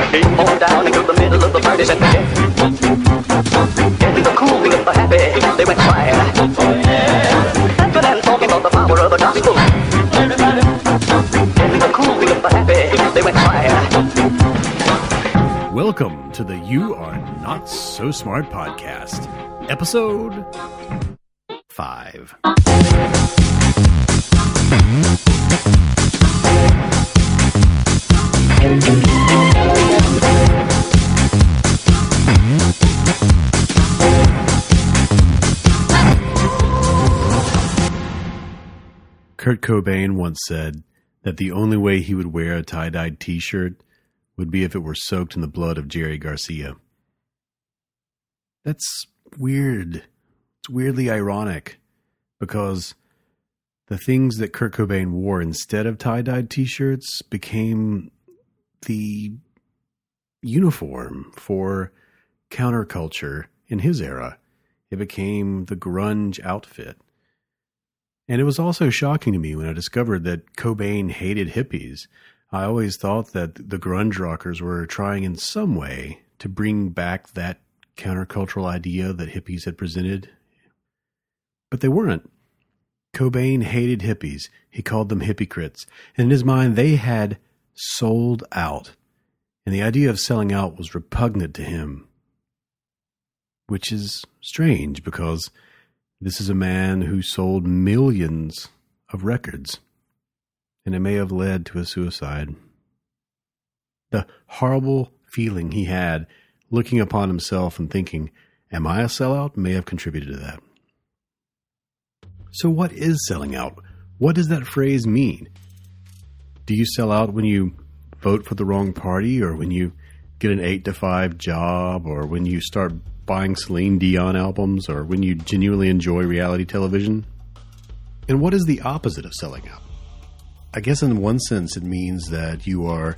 Came on down into the middle of the party and getting the cool and the happy, they went quiet. Dancing and talking about the power of the gospel. Getting the cool and the happy, they went quiet. Welcome to the You Are Not So Smart podcast, episode 5. Kurt Cobain once said that the only way he would wear a tie-dyed t-shirt would be if it were soaked in the blood of Jerry Garcia. That's weird. It's weirdly ironic because the things that Kurt Cobain wore instead of tie-dyed t-shirts became the uniform for counterculture in his era. It became the grunge outfit. And it was also shocking to me when I discovered that Cobain hated hippies. I always thought that the grunge rockers were trying in some way to bring back that countercultural idea that hippies had presented. But they weren't. Cobain hated hippies. He called them hypocrites. And in his mind, they had sold out. And the idea of selling out was repugnant to him. Which is strange because this is a man who sold millions of records, and it may have led to a suicide. The horrible feeling he had looking upon himself and thinking, am I a sellout, may have contributed to that. So what is selling out? What does that phrase mean? Do you sell out when you vote for the wrong party, or when you get an 8-to-5 job, or when you start buying Celine Dion albums, or when you genuinely enjoy reality television? And what is the opposite of selling out? I guess in one sense it means that you are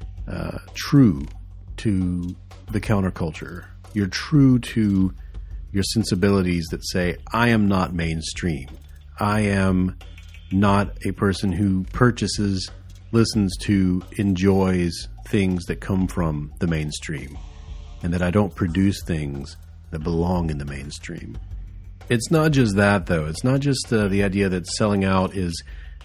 true to the counterculture. You're true to your sensibilities that say, I am not mainstream. I am not a person who purchases, listens to, enjoys things that come from the mainstream, and that I don't produce things that belong in the mainstream. It's not just that, though. It's not just the idea that selling out is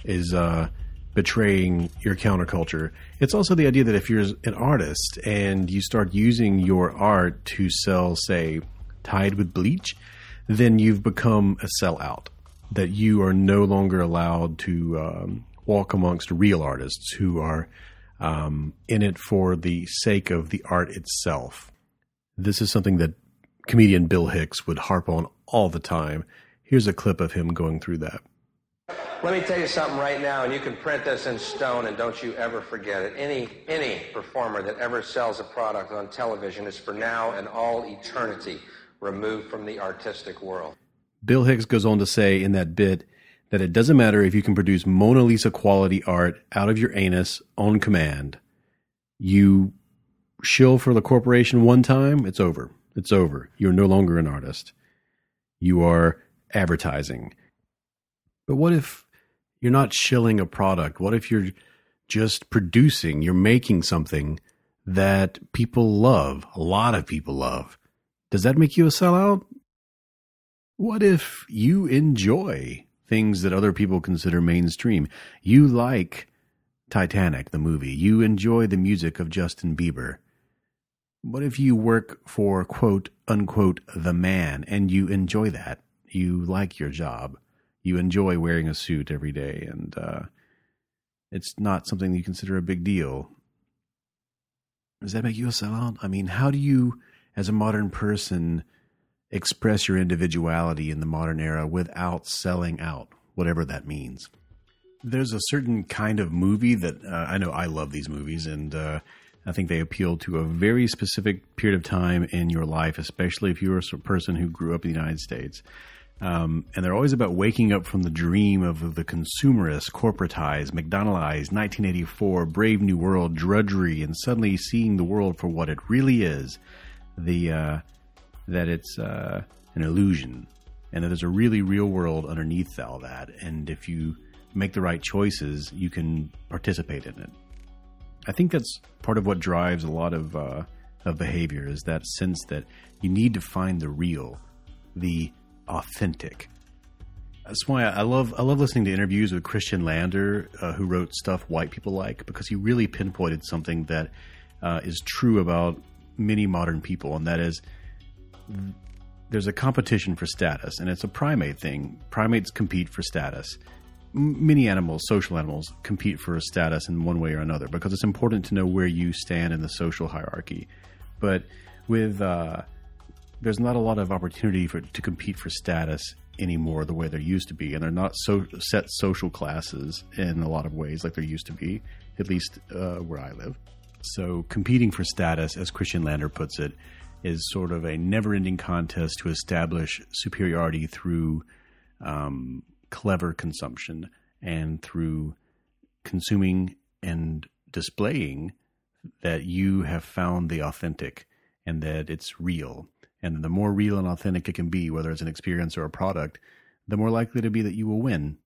betraying your counterculture. It's also the idea that if you're an artist and you start using your art to sell, say, Tide with bleach, then you've become a sellout. That you are no longer allowed to walk amongst real artists who are in it for the sake of the art itself. This is something that comedian Bill Hicks would harp on all the time. Here's a clip of him going through that. Let me tell you something right now, and you can print this in stone, and don't you ever forget it. Any performer that ever sells a product on television is for now and all eternity removed from the artistic world. Bill Hicks goes on to say in that bit that it doesn't matter if you can produce Mona Lisa quality art out of your anus on command. You shill for the corporation one time, it's over. It's over. You're no longer an artist. You are advertising. But what if you're not shilling a product? What if you're just producing, you're making something that people love, a lot of people love? Does that make you a sellout? What if you enjoy things that other people consider mainstream? You like Titanic, the movie. You enjoy the music of Justin Bieber. What if you work for, quote, unquote, the man, and you enjoy that? You like your job. You enjoy wearing a suit every day, and it's not something you consider a big deal. Does that make you a sellout? I mean, how do you, as a modern person, express your individuality in the modern era without selling out, whatever that means? There's a certain kind of movie that I know I love these movies, and I think they appeal to a very specific period of time in your life, especially if you're a person who grew up in the United States. And they're always about waking up from the dream of the consumerist, corporatized, McDonaldized, 1984, Brave New World, drudgery, and suddenly seeing the world for what it really is, that it's an illusion, and that there's a really real world underneath all that. And if you make the right choices, you can participate in it. I think that's part of what drives a lot of behavior, is that sense that you need to find the real, the authentic. That's why I love listening to interviews with Christian Lander, who wrote Stuff White People Like, because he really pinpointed something that is true about many modern people, and that is there's a competition for status, and it's a primate thing. Primates compete for status. Many animals, social animals, compete for a status in one way or another because it's important to know where you stand in the social hierarchy. But with there's not a lot of opportunity to compete for status anymore the way there used to be, and they're not set social classes in a lot of ways like there used to be, at least where I live. So competing for status, as Christian Lander puts it, is sort of a never-ending contest to establish superiority through clever consumption and through consuming and displaying that you have found the authentic and that it's real. And the more real and authentic it can be, whether it's an experience or a product, the more likely to be that you will win.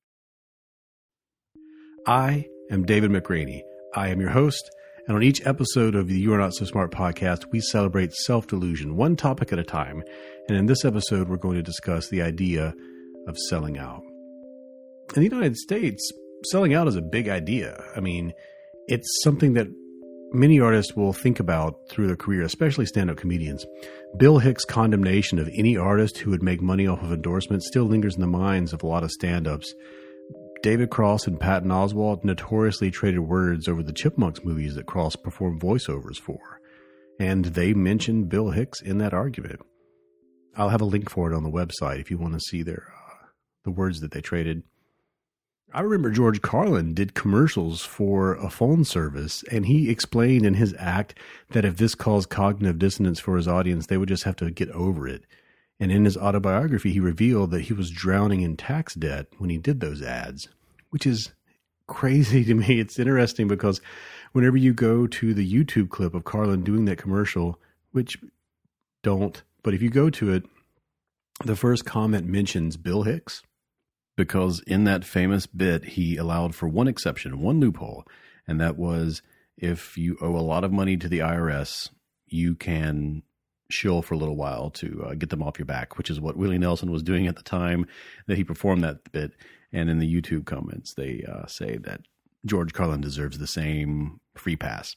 I am David McRaney. I am your host, and on each episode of the You Are Not So Smart podcast, we celebrate self-delusion, one topic at a time. And in this episode, we're going to discuss the idea of selling out. In the United States, selling out is a big idea. I mean, it's something that many artists will think about through their career, especially stand-up comedians. Bill Hicks' condemnation of any artist who would make money off of endorsements still lingers in the minds of a lot of stand-ups. David Cross and Patton Oswalt notoriously traded words over the Chipmunks movies that Cross performed voiceovers for, and they mentioned Bill Hicks in that argument. I'll have a link for it on the website if you want to see the words that they traded. I remember George Carlin did commercials for a phone service, and he explained in his act that if this caused cognitive dissonance for his audience, they would just have to get over it. And in his autobiography, he revealed that he was drowning in tax debt when he did those ads, which is crazy to me. It's interesting because whenever you go to the YouTube clip of Carlin doing that commercial, which don't, but if you go to it, the first comment mentions Bill Hicks. Because in that famous bit, he allowed for one exception, one loophole, and that was if you owe a lot of money to the IRS, you can shill for a little while to get them off your back, which is what Willie Nelson was doing at the time that he performed that bit. And in the YouTube comments, they say that George Carlin deserves the same free pass.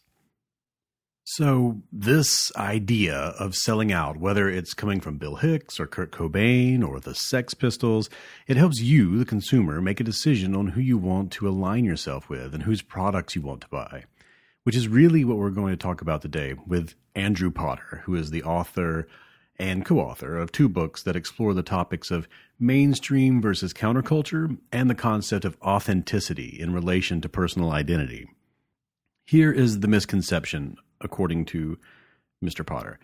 So this idea of selling out, whether it's coming from Bill Hicks or Kurt Cobain or the Sex Pistols, it helps you, the consumer, make a decision on who you want to align yourself with and whose products you want to buy, which is really what we're going to talk about today with Andrew Potter, who is the author and co-author of 2 books that explore the topics of mainstream versus counterculture and the concept of authenticity in relation to personal identity. Here is the misconception, according to Mr. Potter.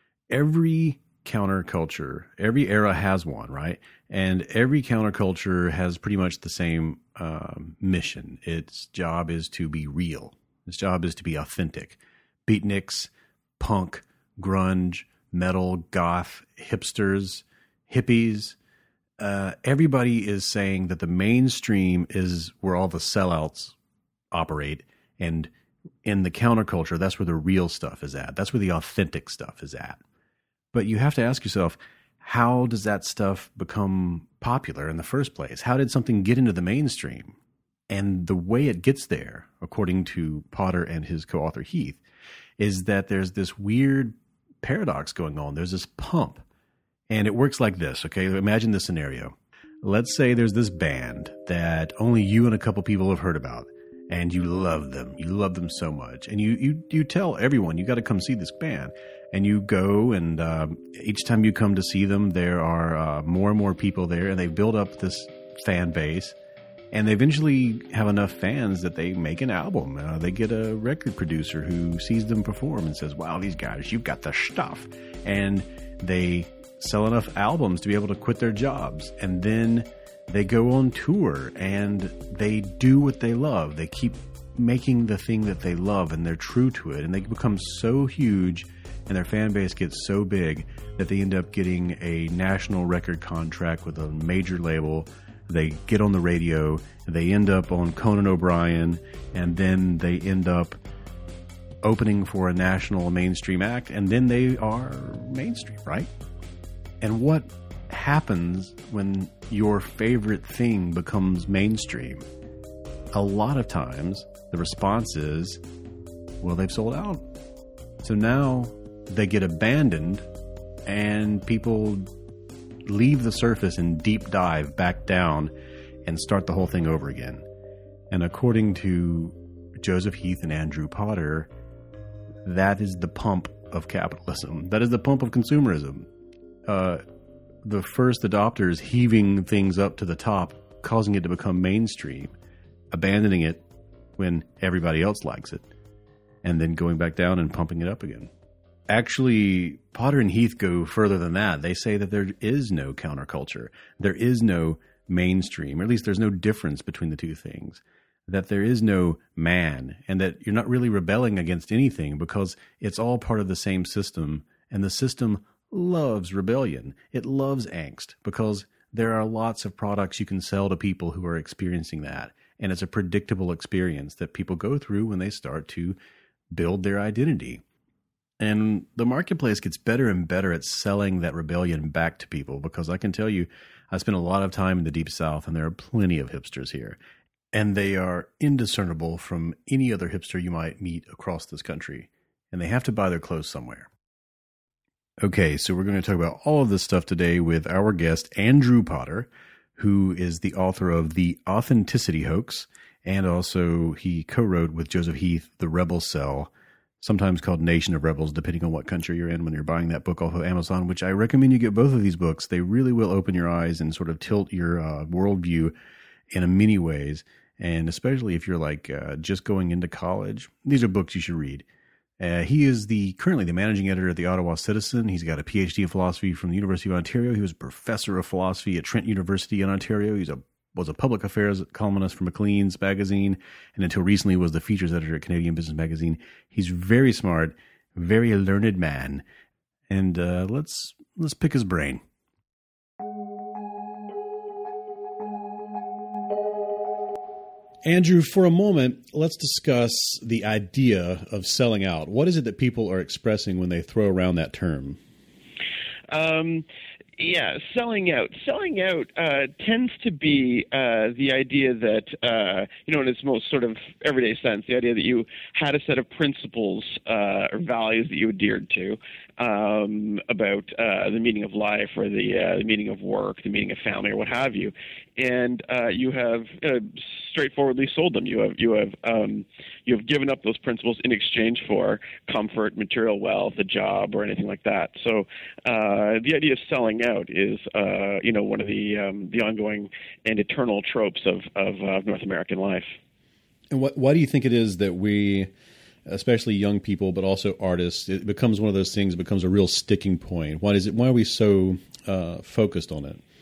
Every counterculture, every era has one, right? And every counterculture has pretty much the same mission. Its job is to be real. Its job is to be authentic. Beatniks, punk, grunge, metal, goth, hipsters, hippies, everybody is saying that the mainstream is where all the sellouts operate, and in the counterculture, that's where the real stuff is at. That's where the authentic stuff is at. But you have to ask yourself, how does that stuff become popular in the first place? How did something get into the mainstream? And the way it gets there, according to Potter and his co-author Heath, is that there's this weird paradox going on. There's this pump. And it works like this, okay? Imagine this scenario. Let's say there's this band that only you and a couple people have heard about. And you love them. You love them so much. And you tell everyone, you got to come see this band. And you go, and each time you come to see them, there are more and more people there. And they build up this fan base. And they eventually have enough fans that they make an album. They get a record producer who sees them perform and says, wow, these guys, you've got the stuff. And they sell enough albums to be able to quit their jobs. And then they go on tour and they do what they love. They keep making the thing that they love and they're true to it. And they become so huge and their fan base gets so big that they end up getting a national record contract with a major label. They get on the radio, they end up on Conan O'Brien, and then they end up opening for a national mainstream act, and then they are mainstream, right? And what happens when your favorite thing becomes mainstream? A lot of times, the response is, well, they've sold out. So now they get abandoned, and people leave the surface and deep dive back down and start the whole thing over again. And according to Joseph Heath and Andrew Potter, that is the pump of capitalism. That is the pump of consumerism. The first adopters heaving things up to the top, causing it to become mainstream, abandoning it when everybody else likes it, and then going back down and pumping it up again. Actually, Potter and Heath go further than that. They say that there is no counterculture. There is no mainstream, or at least there's no difference between the two things. That there is no man, and that you're not really rebelling against anything because it's all part of the same system, and the system loves rebellion. It loves angst because there are lots of products you can sell to people who are experiencing that, and it's a predictable experience that people go through when they start to build their identity. And the marketplace gets better and better at selling that rebellion back to people, because I can tell you, I spent a lot of time in the Deep South, and there are plenty of hipsters here. And they are indiscernible from any other hipster you might meet across this country. And they have to buy their clothes somewhere. Okay, so we're going to talk about all of this stuff today with our guest, Andrew Potter, who is the author of The Authenticity Hoax. And also he co-wrote with Joseph Heath, The Rebel Cell, sometimes called Nation of Rebels, depending on what country you're in when you're buying that book off of Amazon, which I recommend you get both of these books. They really will open your eyes and sort of tilt your worldview in many ways. And especially if you're like just going into college, these are books you should read. He is currently the managing editor at the Ottawa Citizen. He's got a PhD in philosophy from the University of Ontario. He was a professor of philosophy at Trent University in Ontario. Was a public affairs columnist for Maclean's magazine, and until recently was the features editor at Canadian Business Magazine. He's very smart, very learned man, and let's pick his brain. Andrew, for a moment, let's discuss the idea of selling out. What is it that people are expressing when they throw around that term? Yeah, selling out. Selling out tends to be the idea that, in its most sort of everyday sense, the idea that you had a set of principles or values that you adhered to about the meaning of life or the meaning of work, the meaning of family, or what have you, and you have straightforwardly sold them. You have given up those principles in exchange for comfort, material wealth, a job, or anything like that. So the idea of selling out is one of the ongoing and eternal tropes of North American life. And why do you think it is that we, especially young people, but also artists, it becomes one of those things, it becomes a real sticking point? Why are we so focused on it?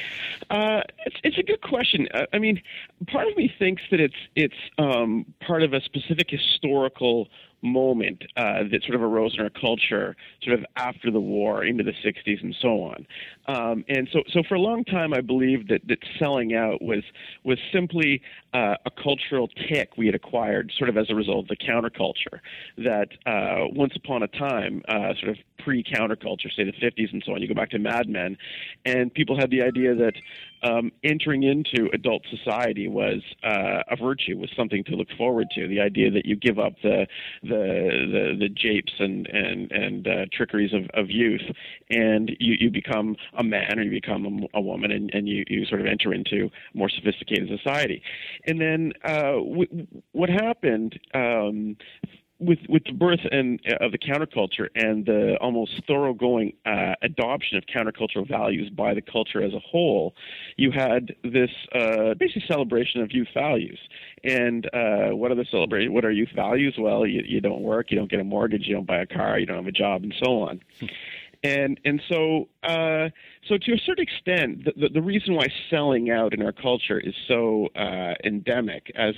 It's a good question. I mean, part of me thinks that it's part of a specific historical moment that sort of arose in our culture sort of after the war into the 60s and so on. And so for a long time, I believed that selling out was simply a cultural tick we had acquired sort of as a result of the counterculture that once upon a time, sort of pre-counterculture, say the 50s and so on, you go back to Mad Men, and people had the idea that entering into adult society was a virtue, was something to look forward to. The idea that you give up the japes and trickeries of youth, and you become a man or you become a woman, and you sort of enter into more sophisticated society. And then what happened with the birth of the counterculture and the almost thoroughgoing adoption of countercultural values by the culture as a whole, you had this basic celebration of youth values. And what are youth values? Well, you don't work, you don't get a mortgage, you don't buy a car, you don't have a job, and so on. And so to a certain extent, the reason why selling out in our culture is so endemic as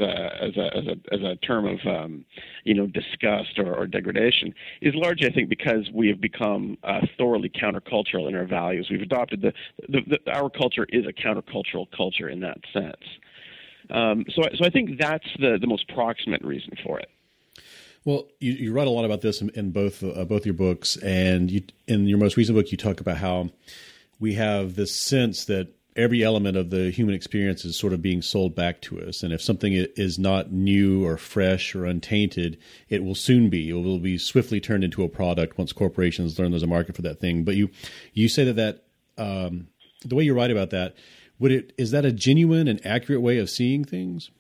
a term of disgust or degradation is largely, I think, because we have become thoroughly countercultural in our values. We've adopted our culture is a countercultural culture in that sense. So I think that's the most proximate reason for it. Well, you write a lot about this in both your books, and in your most recent book, you talk about how we have this sense that every element of the human experience is sort of being sold back to us, and if something is not new or fresh or untainted, it will soon be. It will be swiftly turned into a product once corporations learn there's a market for that thing. But you say that the way you write about that, is that a genuine and accurate way of seeing things?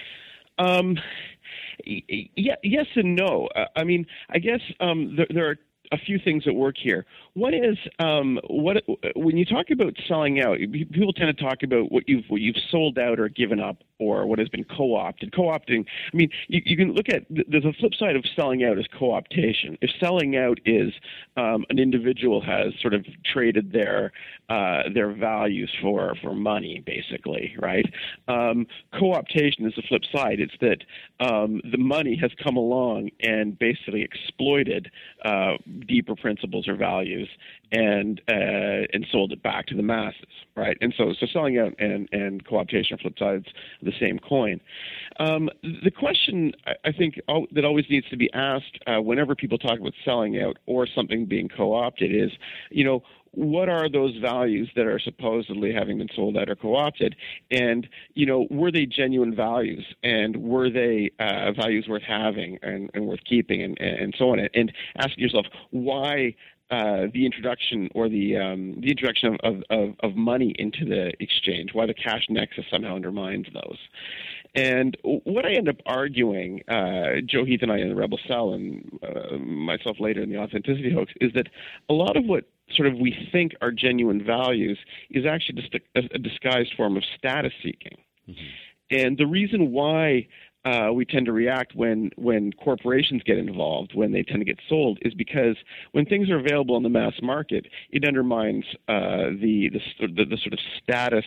Yeah, yes and no. I mean, I guess there are a few things at work here. One is when you talk about selling out, people tend to talk about what you've sold out or given up, or what has been co-opted. Co-opting, I mean, you can look at, there's a flip side of selling out is co-optation. If selling out is an individual has sort of traded their values for money, basically, right? Co-optation is the flip side. It's that the money has come along and basically exploited deeper principles or values and sold it back to the masses, right? And so selling out and co-optation are flip sides of the same coin. The question I think that always needs to be asked whenever people talk about selling out or something being co-opted is, what are those values that are supposedly having been sold out or co-opted? And, were they genuine values? And were they values worth having and worth keeping and so on? And asking yourself why the introduction or the introduction of money into the exchange, why the cash nexus somehow undermines those. And what I end up arguing, Joe Heath and I in the Rebel Cell and myself later in the Authenticity Hoax, is that a lot of what sort of we think are genuine values is actually just a disguised form of status seeking. Mm-hmm. And the reason why we tend to react when corporations get involved, when they tend to get sold, is because when things are available on the mass market, it undermines the sort of status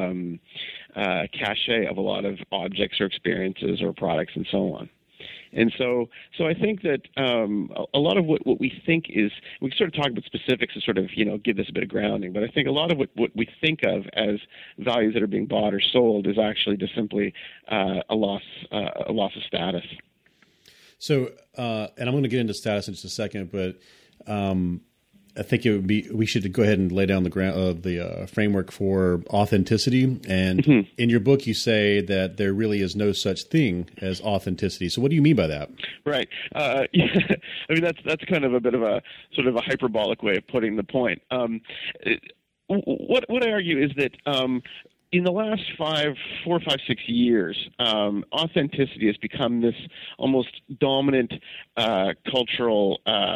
cachet of a lot of objects or experiences or products and so on. And so I think that a lot of what we think is, we sort of talk about specifics to sort of, give this a bit of grounding, but I think a lot of what we think of as values that are being bought or sold is actually just simply a loss of status. So, and I'm going to get into status in just a second, but I think we should go ahead and lay down the framework for authenticity. And mm-hmm. in your book, you say that there really is no such thing as authenticity. So what do you mean by that? Right. Yeah. I mean, that's kind of a bit of a sort of a hyperbolic way of putting the point. What I argue is that in the last 4, 5, 6 years, authenticity has become this almost dominant cultural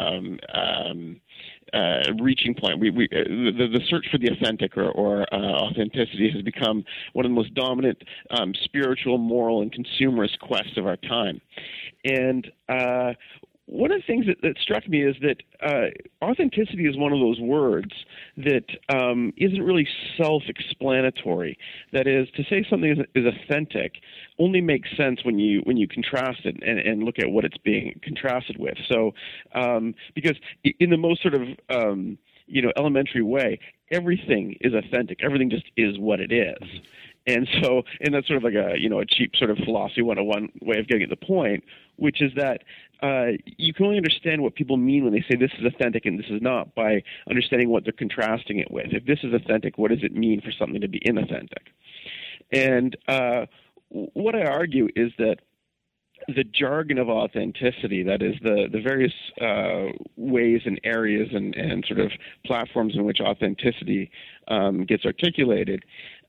reaching point. The search for the authentic or authenticity has become one of the most dominant spiritual, moral, and consumerist quests of our time. And one of the things that struck me is that authenticity is one of those words that isn't really self-explanatory. That is, to say something is authentic only makes sense when you contrast it and look at what it's being contrasted with. So, because in the most sort of elementary way, everything is authentic. Everything just is what it is. And that's sort of like a cheap sort of philosophy 101 way of getting at the point, which is that you can only understand what people mean when they say this is authentic and this is not by understanding what they're contrasting it with. If this is authentic, what does it mean for something to be inauthentic? And what I argue is that the jargon of authenticity, that is the various ways and areas and sort of platforms in which authenticity gets articulated,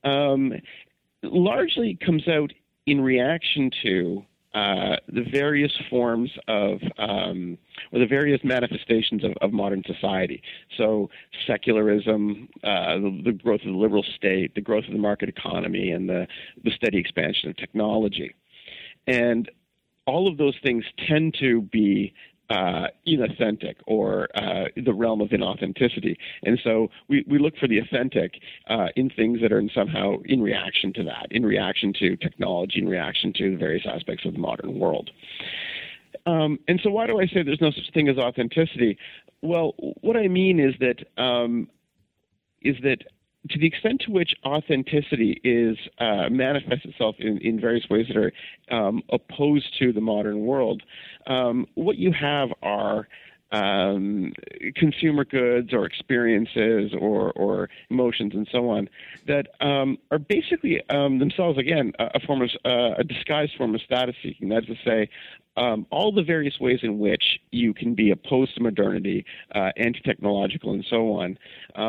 largely comes out in reaction to the various forms of, or the various manifestations of modern society. So secularism, the growth of the liberal state, the growth of the market economy, and the steady expansion of technology. And all of those things tend to be inauthentic or the realm of inauthenticity. And so we look for the authentic in things that are somehow in reaction to that, in reaction to technology, in reaction to the various aspects of the modern world. And so why do I say there's no such thing as authenticity? Well, what I mean is that to the extent to which authenticity is manifests itself in various ways that are opposed to the modern world, what you have are consumer goods or experiences or emotions and so on that are basically themselves, again, a disguised form of status seeking. That is to say, all the various ways in which you can be opposed to modernity, anti-technological, and so on,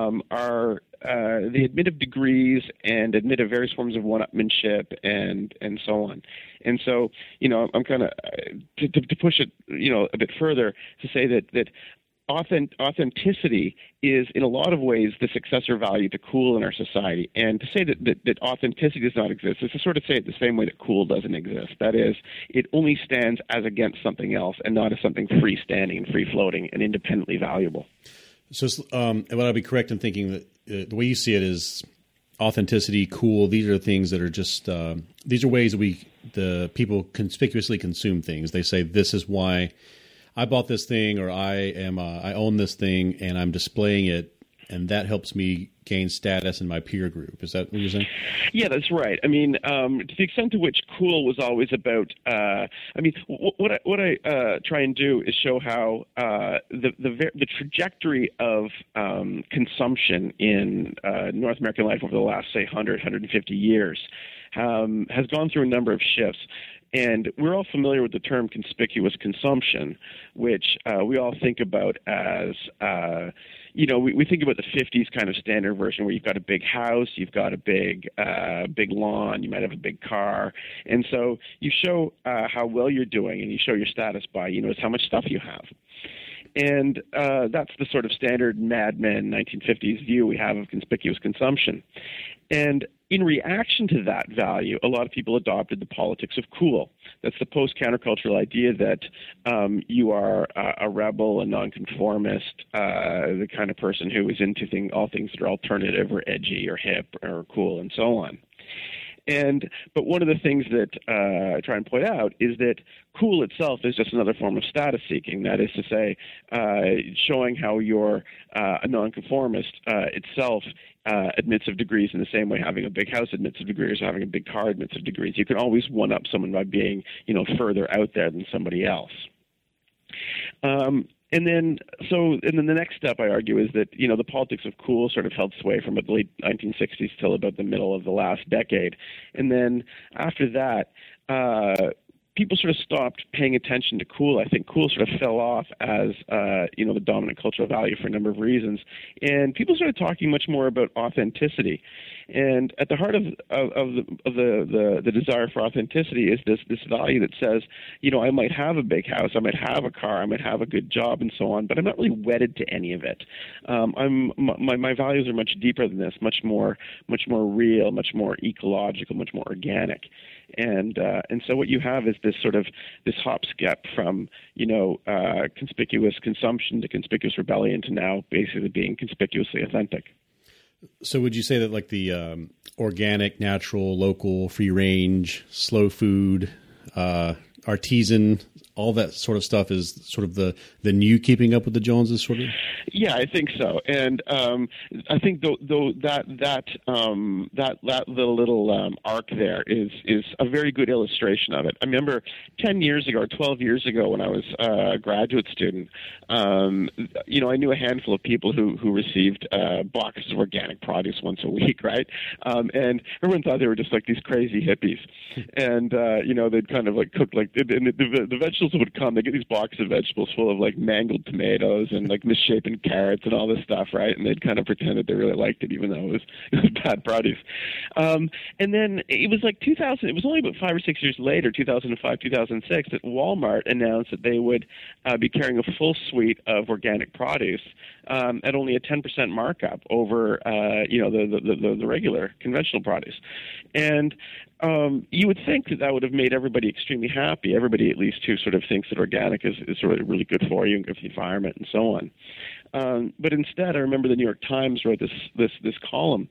they admit of degrees and admit of various forms of one-upmanship and so on. And so, I'm kind of to push it, a bit further to say that authenticity is, in a lot of ways, the successor value to cool in our society. And to say that authenticity does not exist is to sort of say it the same way that cool doesn't exist. That is, it only stands as against something else and not as something freestanding and free-floating and independently valuable. So, would I be correct in thinking that the way you see it is authenticity, cool, these are things that are just, these are ways that the people conspicuously consume things. They say, this is why I bought this thing, or I own this thing and I'm displaying it, and that helps me gain status in my peer group. Is that what you're saying? Yeah, that's right. I mean, to the extent to which cool was always about, what I try and do is show how the trajectory of consumption in North American life over the last, say, 100, 150 years has gone through a number of shifts. And we're all familiar with the term conspicuous consumption, which we all think about as, we think about the 50s kind of standard version where you've got a big house, you've got a big lawn, you might have a big car. And so you show how well you're doing, and you show your status by, how much stuff you have. And that's the sort of standard Mad Men 1950s view we have of conspicuous consumption. And in reaction to that value, a lot of people adopted the politics of cool. That's the post-countercultural idea that you are a rebel, a nonconformist, the kind of person who is into all things that are alternative or edgy or hip or cool and so on. But one of the things that I try and point out is that cool itself is just another form of status seeking. That is to say, showing how you're a nonconformist itself admits of degrees in the same way having a big house admits of degrees or having a big car admits of degrees. You can always one-up someone by being, further out there than somebody else. And then the next step, I argue, is that, the politics of cool sort of held sway from the late 1960s till about the middle of the last decade. And then after that, people sort of stopped paying attention to cool. I think cool sort of fell off as, the dominant cultural value for a number of reasons. And people started talking much more about authenticity. And at the heart of the desire for authenticity is this value that says, I might have a big house, I might have a car, I might have a good job and so on, but I'm not really wedded to any of it. My values are much deeper than this, much more real, much more ecological, much more organic. And so what you have is this hop skip from conspicuous consumption to conspicuous rebellion to now basically being conspicuously authentic. So would you say that like the organic, natural, local, free range, slow food, artisan, all that sort of stuff is sort of the new keeping up with the Joneses, sort of? Yeah, I think so. And I think that little arc there is a very good illustration of it. I remember 10 years ago or 12 years ago when I was a graduate student, I knew a handful of people who received boxes of organic produce once a week, right? And everyone thought they were just like these crazy hippies. And, they'd kind of like cook like, and the vegetables would come, they get these boxes of vegetables full of like mangled tomatoes and like misshapen carrots and all this stuff, right? And they'd kind of pretend that they really liked it, even though it was bad produce. And then it was like 2000, it was only about 5 or 6 years later, 2005, 2006, that Walmart announced that they would be carrying a full suite of organic produce at only a 10% markup over, the regular conventional produce. And you would think that would have made everybody extremely happy, everybody at least who sort of thinks that organic is sort of really good for you and good for the environment and so on. But instead, I remember the New York Times wrote this column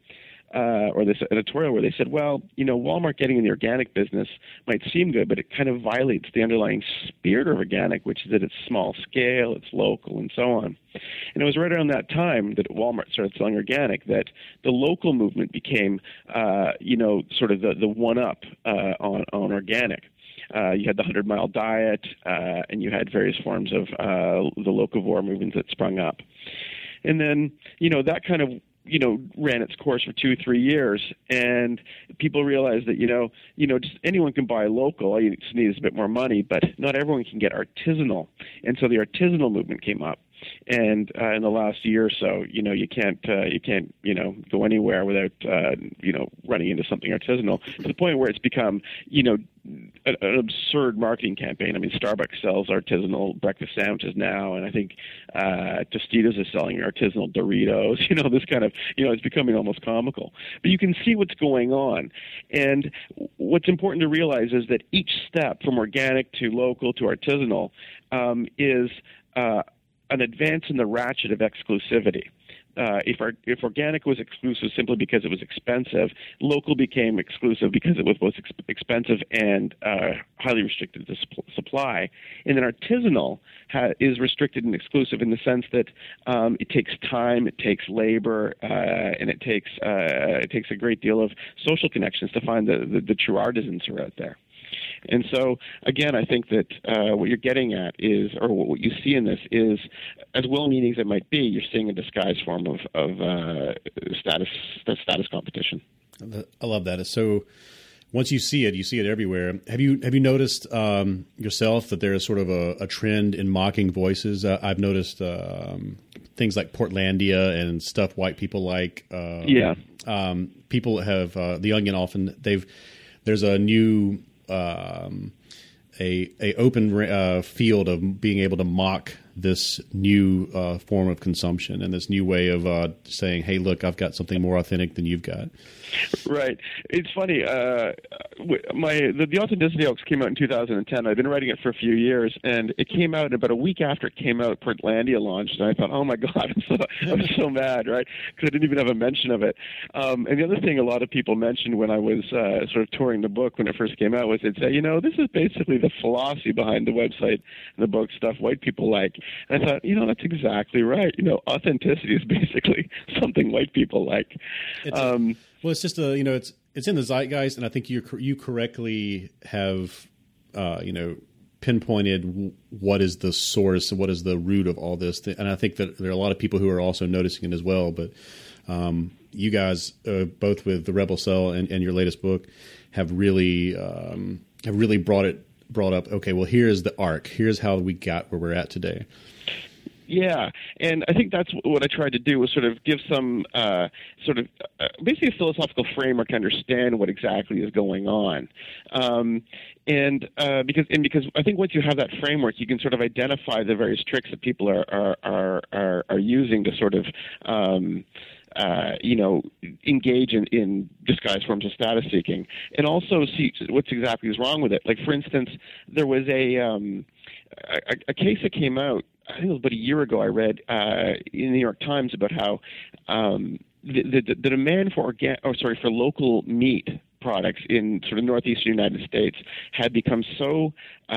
or this editorial where they said, well, Walmart getting in the organic business might seem good, but it kind of violates the underlying spirit of organic, which is that it's small scale, it's local, and so on. And it was right around that time that Walmart started selling organic that the local movement became, sort of the one-up on organic. You had the 100-mile diet, and you had various forms of the locavore movements that sprung up. And then, that kind of, ran its course for 2-3 years, and people realized that, just anyone can buy local. All you just need is a bit more money, but not everyone can get artisanal. And so the artisanal movement came up. And in the last year or so, you can't go anywhere without running into something artisanal, to the point where it's become an absurd marketing campaign. I mean, Starbucks sells artisanal breakfast sandwiches now, and I think Tostitos is selling artisanal Doritos. This kind of it's becoming almost comical. But you can see what's going on, and what's important to realize is that each step from organic to local to artisanal is an advance in the ratchet of exclusivity. If organic was exclusive simply because it was expensive, local became exclusive because it was both expensive and highly restricted to supply. And then artisanal is restricted and exclusive in the sense that it takes time, it takes labor, and it takes a great deal of social connections to find the true artisans who are out there. And so, again, I think that what you're getting at is, or what you see in this is, as well-meaning as it might be, you're seeing a disguised form of status competition. I love that. So, once you see it everywhere. Have you noticed yourself that there is sort of a trend in mocking voices? I've noticed things like Portlandia and stuff white people like. People have The Onion often. There's a new. A open field of being able to mock this new form of consumption and this new way of saying, hey, look, I've got something more authentic than you've got. Right. It's funny. The Authenticity Hoax came out in 2010. I've been writing it for a few years, and it came out, and about a week after it came out, Portlandia launched, and I thought, oh my God, I'm so mad, right? Because I didn't even have a mention of it. And the other thing a lot of people mentioned when I was sort of touring the book when it first came out was they'd say, this is basically the philosophy behind the website and the book, stuff white people like. And I thought, that's exactly right. Authenticity is basically something white people like. Well, it's just it's in the zeitgeist, and I think you correctly have pinpointed what is the source and what is the root of all this. And I think that there are a lot of people who are also noticing it as well. But you guys, both with the Rebel Cell and your latest book, have really brought up. Okay, well, here's the arc. Here's how we got where we're at today. Yeah, and I think that's what I tried to do, was sort of give some basically a philosophical framework to understand what exactly is going on. Because I think once you have that framework, you can sort of identify the various tricks that people are using to sort of engage in disguised forms of status seeking, and also see what's exactly is wrong with it. Like, for instance, there was a case that came out, I think it was about a year ago, I read in the New York Times about how the demand for local meat products in sort of northeastern United States had become so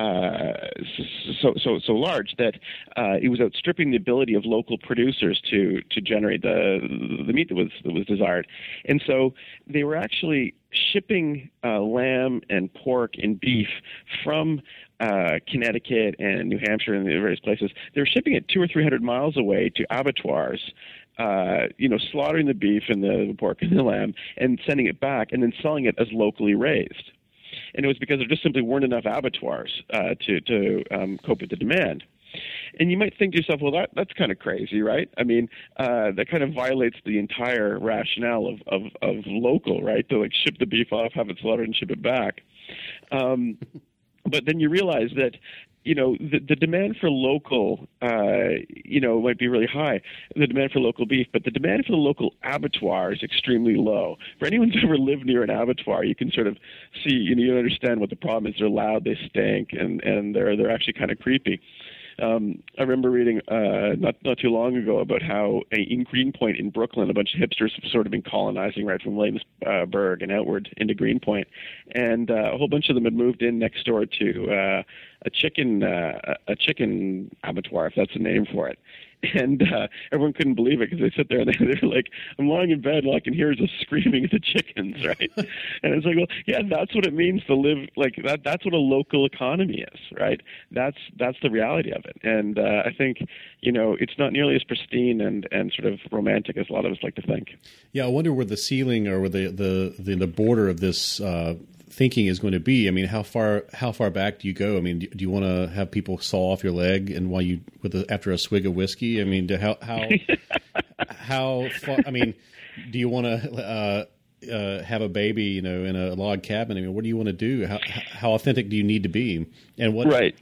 large that it was outstripping the ability of local producers to generate the meat that was desired, and so they were actually shipping lamb and pork and beef from Connecticut and New Hampshire and the various places. They were shipping it 200 or 300 miles away to abattoirs, slaughtering the beef and the pork and the lamb and sending it back and then selling it as locally raised. And it was because there just simply weren't enough abattoirs to cope with the demand. And you might think to yourself, well, that's kind of crazy, right? I mean, that kind of violates the entire rationale of local, right? To like ship the beef off, have it slaughtered, and ship it back. But then you realize that, the demand for local, might be really high, the demand for local beef, but the demand for the local abattoir is extremely low. For anyone who's ever lived near an abattoir, you can sort of see, you understand what the problem is. They're loud, they stink, and they're actually kind of creepy. I remember reading not too long ago about how in Greenpoint in Brooklyn, a bunch of hipsters have sort of been colonizing right from Williamsburg and outward into Greenpoint, and a whole bunch of them had moved in next door to a chicken abattoir, if that's the name for it. And everyone couldn't believe it because they sit there and they're like, I'm lying in bed and all I can hear is just screaming at the chickens, right? And it's like, well, yeah, that's what it means to live like that. That's what a local economy is, right? That's the reality of it. And I think, it's not nearly as pristine and sort of romantic as a lot of us like to think. Yeah, I wonder where the ceiling or where the border of this thinking is going to be. I mean, how far back do you go? I mean, do you want to have people saw off your leg and after a swig of whiskey? I mean, how far? I mean, do you want to have a baby, in a log cabin? I mean, what do you want to do? How authentic do you need to be? And what? Right.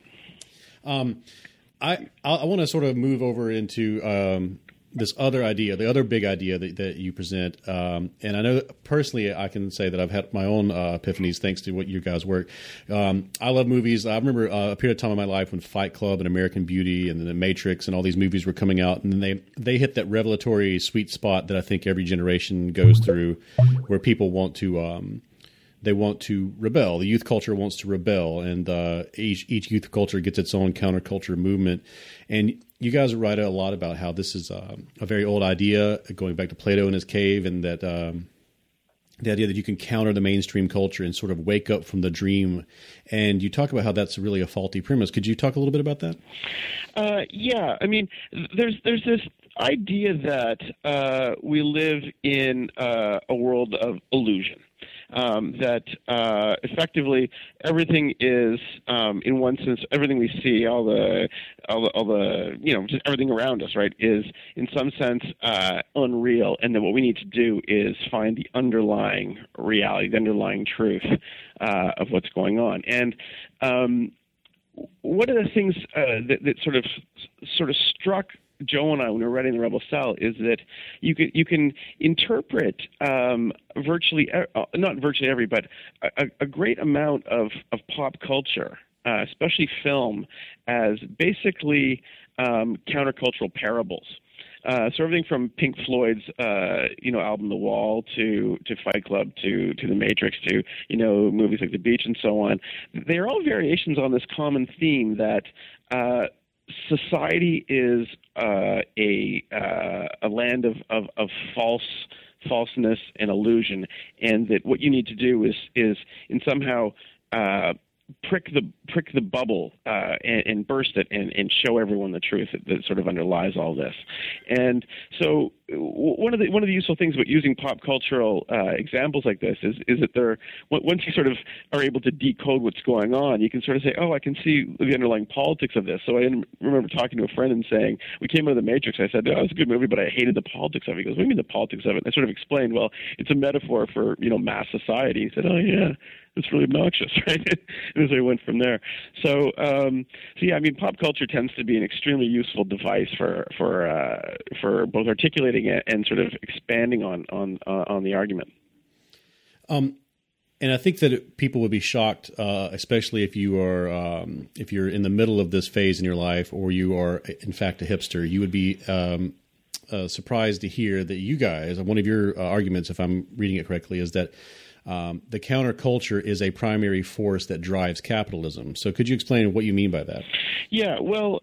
I want to sort of move over into this other idea, the other big idea that you present. And I know personally I can say that I've had my own epiphanies thanks to what you guys work. I love movies. I remember a period of time in my life when Fight Club and American Beauty and The Matrix and all these movies were coming out, and then they hit that revelatory sweet spot that I think every generation goes through, where people want to they want to rebel. The youth culture wants to rebel, and each youth culture gets its own counterculture movement. And you guys write a lot about how this is a very old idea, going back to Plato and his cave, and that the idea that you can counter the mainstream culture and sort of wake up from the dream. And you talk about how that's really a faulty premise. Could you talk a little bit about that? Yeah. I mean, there's this idea that we live in a world of illusion. That effectively everything is, in one sense, everything we see, all the just everything around us, right, is in some sense unreal, and then what we need to do is find the underlying reality, the underlying truth of what's going on. And one of the things that sort of struck Joe and I, when we were writing The Rebel Cell, is that you can interpret not virtually every, but a great amount of pop culture, especially film, as basically countercultural parables. So everything from Pink Floyd's album The Wall to Fight Club to The Matrix to movies like The Beach and so on, they're all variations on this common theme that society is a land of falseness and illusion, and that what you need to do is in somehow prick the bubble and burst it and show everyone the truth that sort of underlies all this. And so one of the useful things about using pop cultural examples like this is that once you sort of are able to decode what's going on, you can sort of say, oh, I can see the underlying politics of this. So I remember talking to a friend and saying, we came out of The Matrix. I said, oh, it's a good movie, but I hated the politics of it. He goes, what do you mean the politics of it? And I sort of explained, well, it's a metaphor for mass society. He said, oh yeah, it's really obnoxious, right? And so I went from there. So yeah, I mean, pop culture tends to be an extremely useful device for both articulating it and sort of expanding on the argument. And I think that people would be shocked, especially if you're in the middle of this phase in your life, or you are in fact a hipster. You would be surprised to hear that you guys, one of your arguments, if I'm reading it correctly, is that the counterculture is a primary force that drives capitalism. So could you explain what you mean by that? Yeah, well,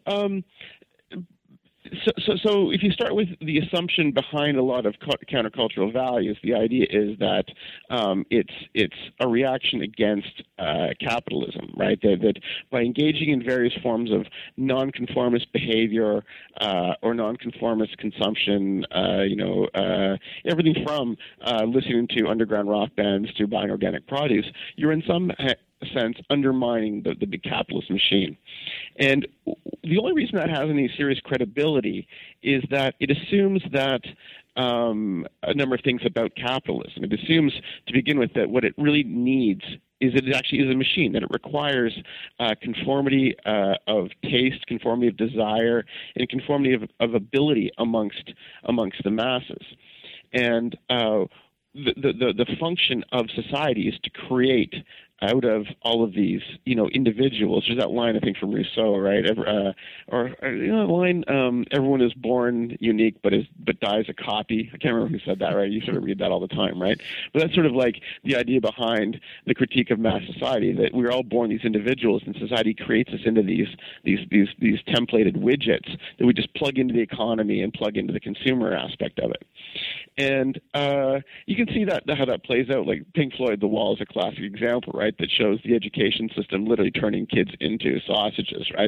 so if you start with the assumption behind a lot of countercultural values, the idea is that it's a reaction against capitalism, right? That by engaging in various forms of nonconformist behavior or nonconformist consumption, everything from listening to underground rock bands to buying organic produce, you're in some sense undermining the big capitalist machine. And the only reason that has any serious credibility is that it assumes that a number of things about capitalism. It assumes, to begin with, that what it really needs is that it actually is a machine, that it requires conformity of taste, conformity of desire, and conformity of ability amongst the masses. And the function of society is to create out of all of these, individuals. There's that line, I think, from Rousseau, right? The line, everyone is born unique but dies a copy. I can't remember who said that, right? You sort of read that all the time, right? But that's sort of like the idea behind the critique of mass society, that we're all born these individuals, and society creates us into these templated widgets that we just plug into the economy and plug into the consumer aspect of it. And you can see that how that plays out. Like Pink Floyd, The Wall is a classic example, right? That shows the education system literally turning kids into sausages, right?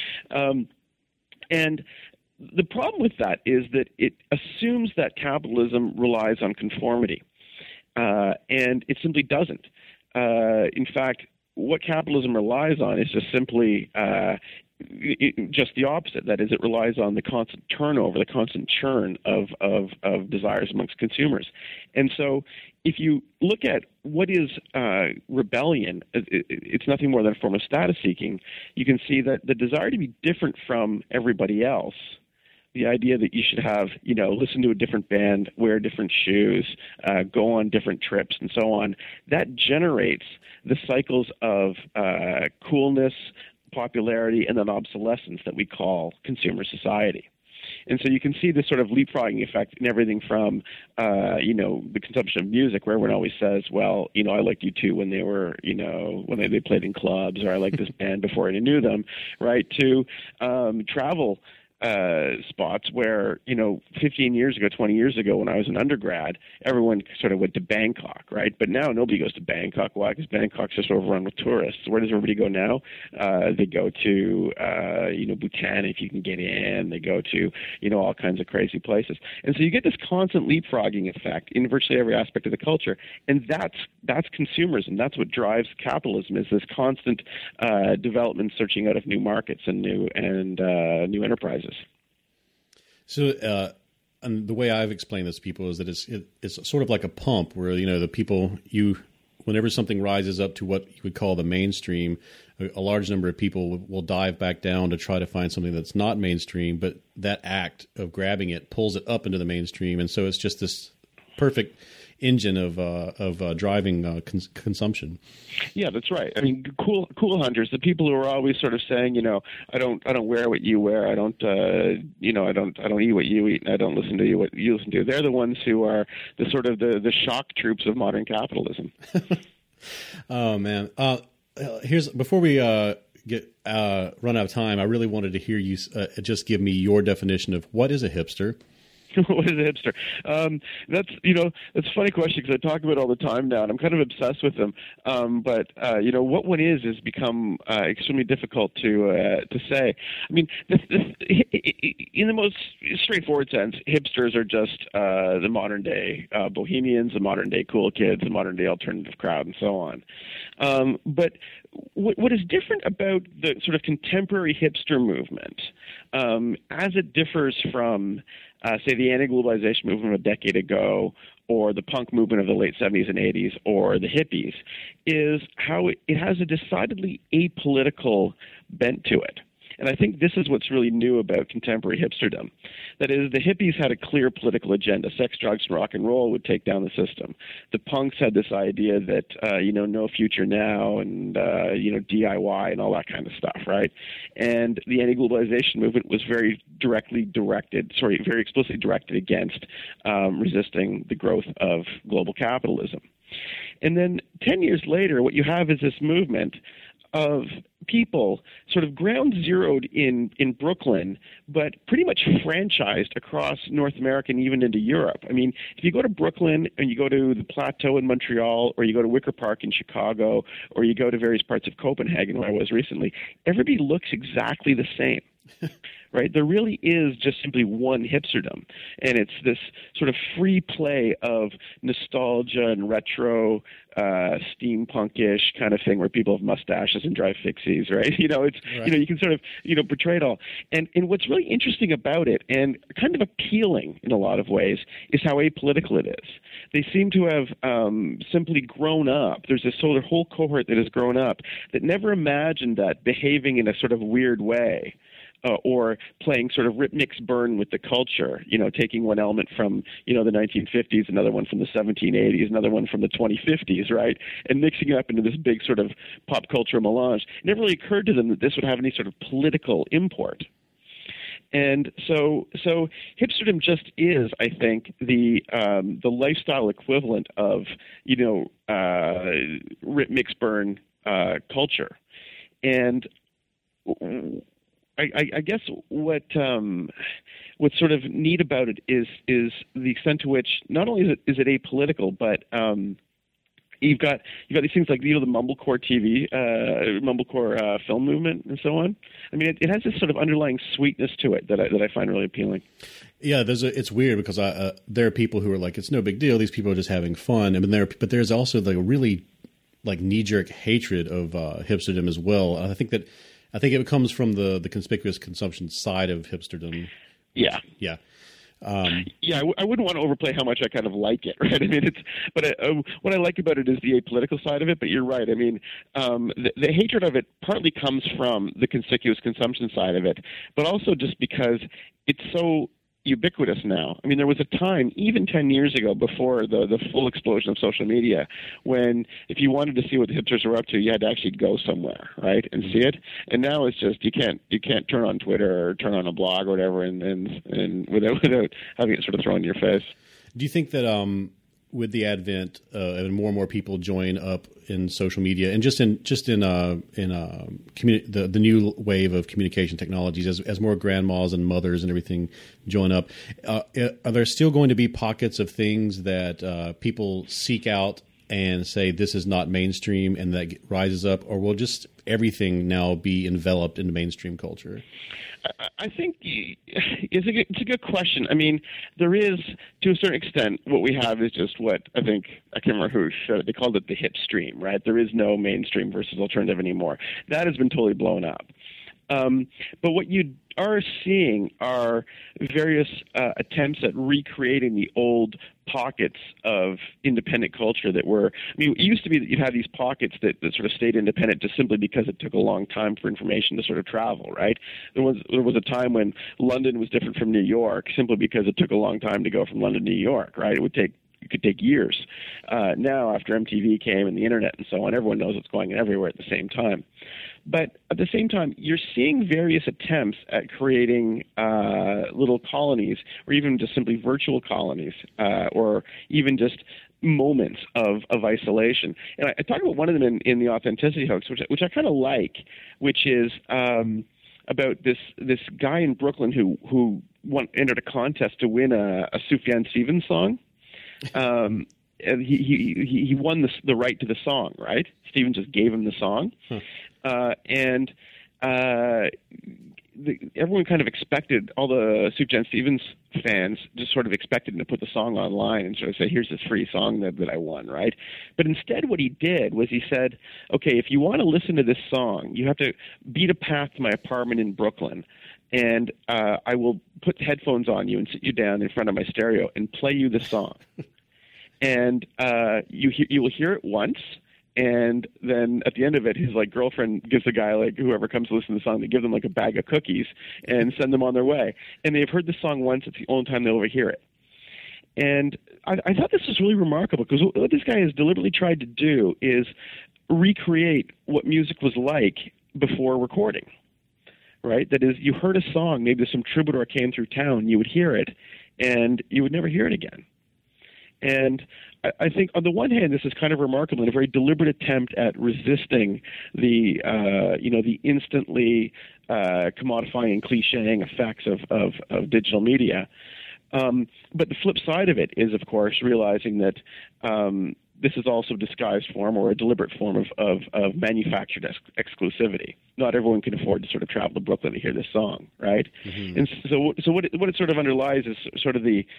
And the problem with that is that it assumes that capitalism relies on conformity, and it simply doesn't. In fact, what capitalism relies on is just simply just the opposite. That is, it relies on the constant turnover, the constant churn of desires amongst consumers. And so if you look at what is rebellion, it's nothing more than a form of status seeking. You can see that the desire to be different from everybody else, the idea that you should have, listen to a different band, wear different shoes, go on different trips, and so on, that generates the cycles of coolness, popularity, and then obsolescence that we call consumer society. And so you can see this sort of leapfrogging effect in everything from, the consumption of music, where everyone always says, well, I liked U2 when they were, when they played in clubs, or I liked this band before I knew them, right, to travel spots where, 15 years ago, 20 years ago, when I was an undergrad, everyone sort of went to Bangkok, right? But now nobody goes to Bangkok. Why? Because Bangkok's just overrun with tourists. Where does everybody go now? They go to, Bhutan if you can get in. They go to, all kinds of crazy places. And so you get this constant leapfrogging effect in virtually every aspect of the culture. And that's consumerism. That's what drives capitalism, is this constant development, searching out of new markets and new enterprises. So, and the way I've explained this to people is that it's sort of like a pump where, the people, whenever something rises up to what you would call the mainstream, a large number of people will dive back down to try to find something that's not mainstream, but that act of grabbing it pulls it up into the mainstream. And so it's just this perfect engine of driving consumption. Yeah, that's right. I mean, cool hunters, the people who are always sort of saying, I don't wear what you wear, I don't eat what you eat, and I don't listen to what you listen to. They're the ones who are the sort of the shock troops of modern capitalism. Oh man, before we run out of time, I really wanted to hear you just give me your definition of what is a hipster. What is a hipster? That's a funny question, because I talk about it all the time now, and I'm kind of obsessed with them. But what one is become extremely difficult to say. I mean, in the most straightforward sense, hipsters are just the modern day bohemians, the modern day cool kids, the modern day alternative crowd, and so on. But what is different about the sort of contemporary hipster movement, as it differs from say the anti-globalization movement of a decade ago, or the punk movement of the late 70s and 80s, or the hippies, is how it has a decidedly apolitical bent to it. And I think this is what's really new about contemporary hipsterdom. That is, the hippies had a clear political agenda. Sex, drugs, and rock and roll would take down the system. The punks had this idea that, no future now, and, DIY and all that kind of stuff, right? And the anti-globalization movement was very explicitly directed against resisting the growth of global capitalism. And then 10 years later, what you have is this movement of people sort of ground zeroed in Brooklyn, but pretty much franchised across North America and even into Europe. I mean, if you go to Brooklyn and you go to the Plateau in Montreal, or you go to Wicker Park in Chicago, or you go to various parts of Copenhagen, where I was recently, everybody looks exactly the same. Right? There really is just simply one hipsterdom, and it's this sort of free play of nostalgia and retro, steampunkish kind of thing, where people have mustaches and drive fixies, right? You can sort of, portray it all. And what's really interesting about it, and kind of appealing in a lot of ways, is how apolitical it is. They seem to have simply grown up. There's this sort of whole cohort that has grown up that never imagined that behaving in a sort of weird way, or playing sort of rip, mix, burn with the culture, taking one element from, the 1950s, another one from the 1780s, another one from the 2050s, right? And mixing it up into this big sort of pop culture melange. It never really occurred to them that this would have any sort of political import. And so hipsterdom just is, I think, the lifestyle equivalent of, rip, mix, burn culture. And I guess what's sort of neat about it is the extent to which not only is it apolitical, but you've got these things like the mumblecore TV, mumblecore film movement, and so on. I mean, it has this sort of underlying sweetness to it that I find really appealing. Yeah, it's weird because there are people who are like, it's no big deal. These people are just having fun. I mean, but there's also like a really like knee-jerk hatred of hipsterdom as well. I think it comes from the conspicuous consumption side of hipsterdom. Yeah. Yeah. I wouldn't want to overplay how much I kind of like it, right? I mean, what I like about it is the apolitical side of it, but you're right. I mean, the hatred of it partly comes from the conspicuous consumption side of it, but also just because it's so ubiquitous now. I mean, there was a time, even 10 years ago, before the full explosion of social media, when if you wanted to see what the hipsters were up to, you had to actually go somewhere, right, and see it. And now it's just you can't turn on Twitter or turn on a blog or whatever, and without having it sort of thrown in your face. Do you think that with the advent and more and more people join up in social media and the new wave of communication technologies, as more grandmas and mothers and everything join up, are there still going to be pockets of things that people seek out and say this is not mainstream and that rises up, or will just everything now be enveloped into mainstream culture? I think it's a good question. I mean, there is, to a certain extent, what we have is just what I think, I can't remember who said it, they called it the hip stream, right? There is no mainstream versus alternative anymore. That has been totally blown up. But what you are seeing are various attempts at recreating the old pockets of independent culture that were, I mean, it used to be that you'd have these pockets that sort of stayed independent just simply because it took a long time for information to sort of travel, right? There was a time when London was different from New York simply because it took a long time to go from London to New York, right? It could take years. Now, after MTV came and the internet and so on, everyone knows what's going on everywhere at the same time. But at the same time, you're seeing various attempts at creating little colonies, or even just simply virtual colonies, or even just moments of isolation. And I talk about one of them in the Authenticity Hoax, which I kind of like, which is about this guy in Brooklyn who entered a contest to win a Sufjan Stevens song. And he won the right to the song, right? Stevens just gave him the song. Everyone kind of expected, all the Sufjan Stevens fans just sort of expected him to put the song online and sort of say, here's this free song that I won, right? But instead what he did was he said, okay, if you want to listen to this song, you have to beat a path to my apartment in Brooklyn, and I will put headphones on you and sit you down in front of my stereo and play you the song. And you will hear it once, and then at the end of it, his girlfriend gives the guy, whoever comes to listen to the song, they give them a bag of cookies and send them on their way. And they've heard the song once; it's the only time they'll ever hear it. And I thought this was really remarkable, because what this guy has deliberately tried to do is recreate what music was like before recording. Right? That is, you heard a song, maybe some troubadour came through town, you would hear it, and you would never hear it again. And I think, on the one hand, this is kind of remarkable and a very deliberate attempt at resisting the instantly commodifying and clichéing effects of digital media. But the flip side of it is, of course, realizing that this is also a disguised form or a deliberate form of manufactured exclusivity. Not everyone can afford to sort of travel to Brooklyn to hear this song, right? Mm-hmm. And so what it sort of underlies is sort of the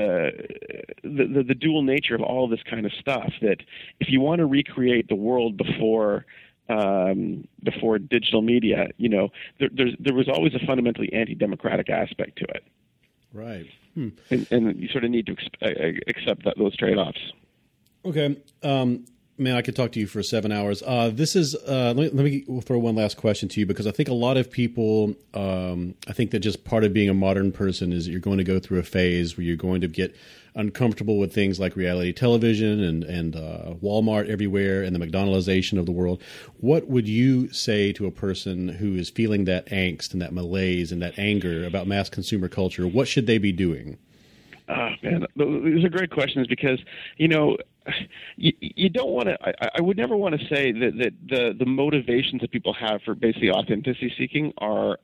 dual nature of all of this kind of stuff. That if you want to recreate the world before digital media, there was always a fundamentally anti-democratic aspect to it. Right. And you sort of need to accept those trade-offs. Okay. Man, I could talk to you for 7 hours. This is let me throw one last question to you, because I think a lot of people, I think that just part of being a modern person is that you're going to go through a phase where you're going to get uncomfortable with things like reality television and Walmart everywhere and the McDonaldization of the world. What would you say to a person who is feeling that angst and that malaise and that anger about mass consumer culture? What should they be doing? Man, those are great questions, because, you know, you don't want to. I would never want to say that the motivations that people have for basically authenticity seeking are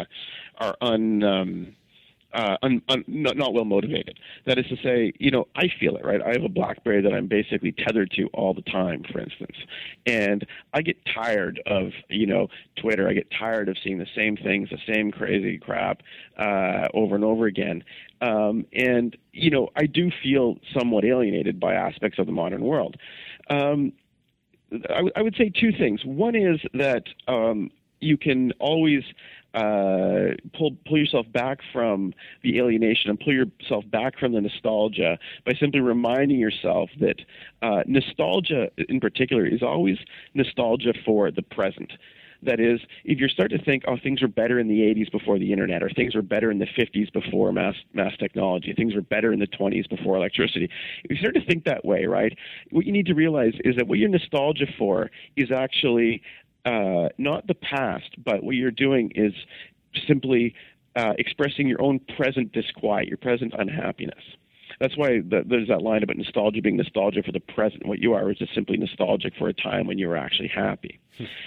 not well motivated. That is to say, you know, I feel it, right? I have a BlackBerry that I'm basically tethered to all the time, for instance, and I get tired of, you know, Twitter. I get tired of seeing the same things, the same crazy crap over and over again. And, you know, I do feel somewhat alienated by aspects of the modern world. I would say two things. One is that you can always pull yourself back from the alienation and pull yourself back from the nostalgia by simply reminding yourself that nostalgia in particular is always nostalgia for the present. That is, if you're starting to think, oh, things were better in the 80s before the internet, or things were better in the 50s before mass technology, things were better in the 20s before electricity. If you start to think that way, right, what you need to realize is that what you're nostalgia for is actually not the past, but what you're doing is simply expressing your own present disquiet, your present unhappiness. That's why there's that line about nostalgia being nostalgia for the present. What you are is just simply nostalgic for a time when you were actually happy.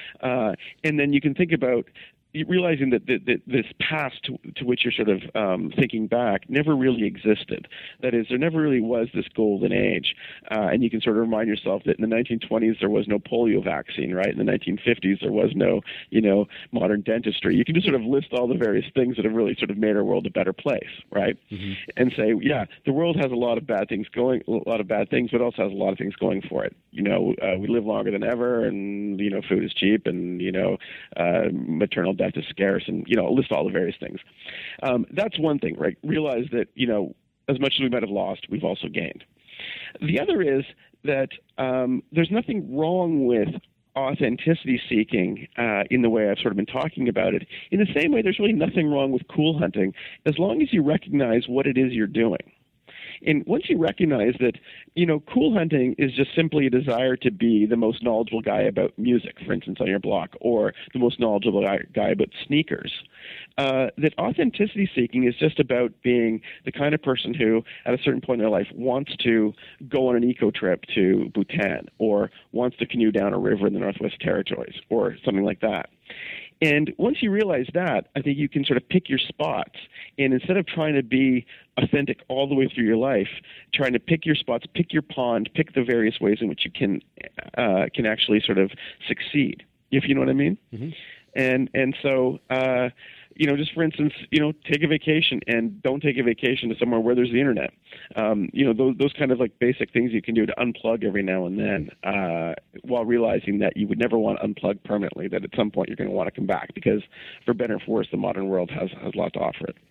And then you can think about realizing that this past to which you're sort of thinking back never really existed. That is, there never really was this golden age. And you can sort of remind yourself that in the 1920s there was no polio vaccine, right? In the 1950s there was no, you know, modern dentistry. You can just sort of list all the various things that have really sort of made our world a better place, right? Mm-hmm. And say, yeah, the world has a lot of bad things, but also has a lot of things going for it. You know, we live longer than ever, and, you know, food is cheap, and, you know, maternal death is scarce, and, you know, list all the various things. That's one thing, right? Realize that, you know, as much as we might have lost, we've also gained. The other is that there's nothing wrong with authenticity seeking in the way I've sort of been talking about it. In the same way, there's really nothing wrong with cool hunting, as long as you recognize what it is you're doing. And once you recognize that, you know, cool hunting is just simply a desire to be the most knowledgeable guy about music, for instance, on your block, or the most knowledgeable guy about sneakers, that authenticity seeking is just about being the kind of person who, at a certain point in their life, wants to go on an eco trip to Bhutan, or wants to canoe down a river in the Northwest Territories, or something like that. And once you realize that, I think you can sort of pick your spots. And instead of trying to be authentic all the way through your life, trying to pick your spots, pick your pond, pick the various ways in which you can actually sort of succeed, if you know what I mean. Mm-hmm. And so, you know, just for instance, you know, take a vacation, and don't take a vacation to somewhere where there's the internet. You know, those kind of like basic things you can do to unplug every now and then, while realizing that you would never want to unplug permanently, that at some point you're going to want to come back, because for better or for worse, the modern world has a lot to offer it.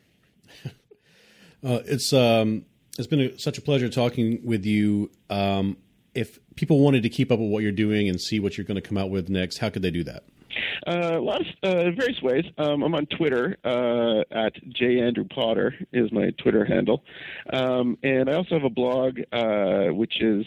It's been such a pleasure talking with you. If people wanted to keep up with what you're doing and see what you're going to come out with next, how could they do that? A lot of various ways. I'm on Twitter at @JAndrewPotter is my Twitter handle, and I also have a blog which is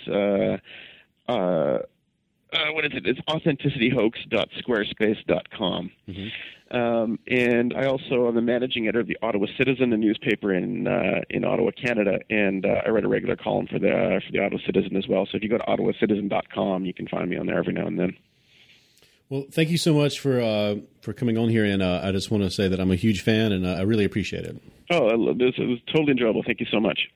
what is it? It's authenticityhoax.squarespace.com. Mm-hmm. And I also am the managing editor of the Ottawa Citizen, a newspaper in Ottawa, Canada, and I write a regular column for the Ottawa Citizen as well. So if you go to ottawacitizen.com, you can find me on there every now and then. Well, thank you so much for coming on here, and I just want to say that I'm a huge fan, and I really appreciate it. Oh, it was totally enjoyable. Thank you so much.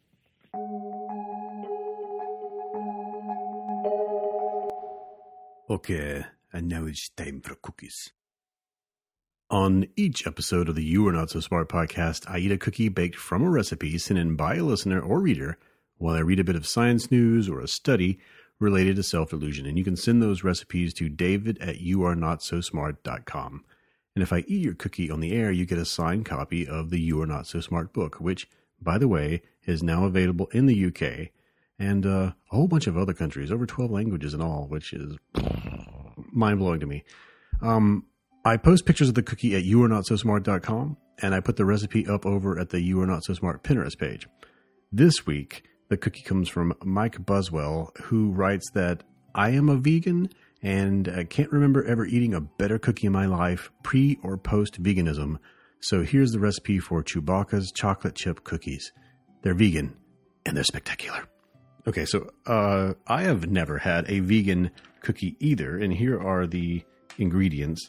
Okay, and now it's time for cookies. On each episode of the You Are Not So Smart podcast, I eat a cookie baked from a recipe sent in by a listener or reader while I read a bit of science news or a study related to self-delusion. And you can send those recipes to david@youarenotsosmart.com. And if I eat your cookie on the air, you get a signed copy of the You Are Not So Smart book, which, by the way, is now available in the UK and a whole bunch of other countries, over 12 languages in all, which is mind-blowing to me. I post pictures of the cookie at youarenotsosmart.com, and I put the recipe up over at the You Are Not So Smart Pinterest page. This week, the cookie comes from Mike Buswell, who writes that I am a vegan and I can't remember ever eating a better cookie in my life, pre or post veganism. So here's the recipe for Chewbacca's chocolate chip cookies. They're vegan and they're spectacular. Okay, so I have never had a vegan cookie either, and here are the ingredients.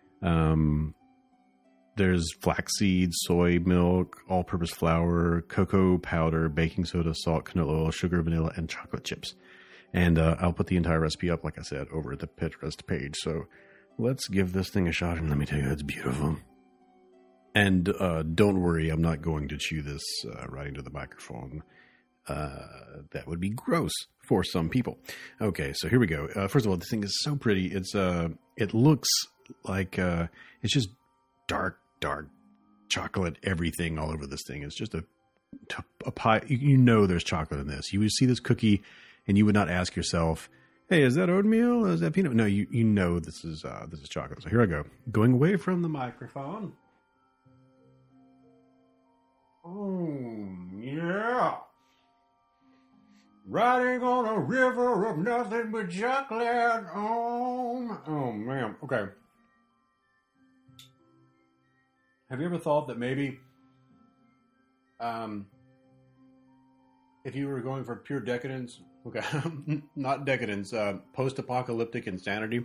There's flaxseed, soy milk, all-purpose flour, cocoa powder, baking soda, salt, canola oil, sugar, vanilla, and chocolate chips. And I'll put the entire recipe up, like I said, over at the Pinterest page. So let's give this thing a shot, and let me tell you, it's beautiful. And don't worry, I'm not going to chew this right into the microphone. That would be gross for some people. Okay, so here we go. First of all, this thing is so pretty. It looks like it's just dark chocolate everything all over this thing. It's just a pie. You know there's chocolate in this. You would see this cookie and you would not ask yourself, hey, is that oatmeal? Is that peanut? No, you know this is chocolate. So here I go. Going away from the microphone. Oh, yeah. Riding on a river of nothing but chocolate. Oh man. Okay. Have you ever thought that maybe, if you were going for pure decadence, okay, not decadence, post-apocalyptic insanity.